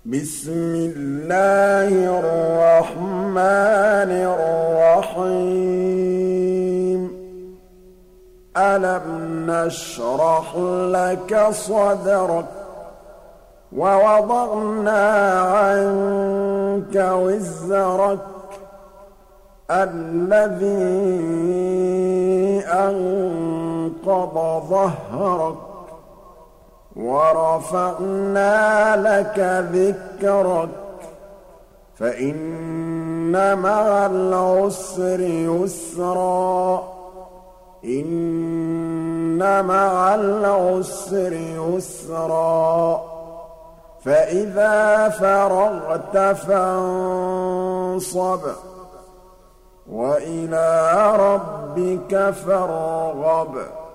بسم الله الرحمن الرحيم ألم نشرح لك صدرك ووضعنا عنك وزرك الذي أنقض ظهرك ورفعنا لك ذكرك فإن مع العسر يسرا إن مع العسر يسرا فإذا فرغت فانصب وإلى ربك فارغب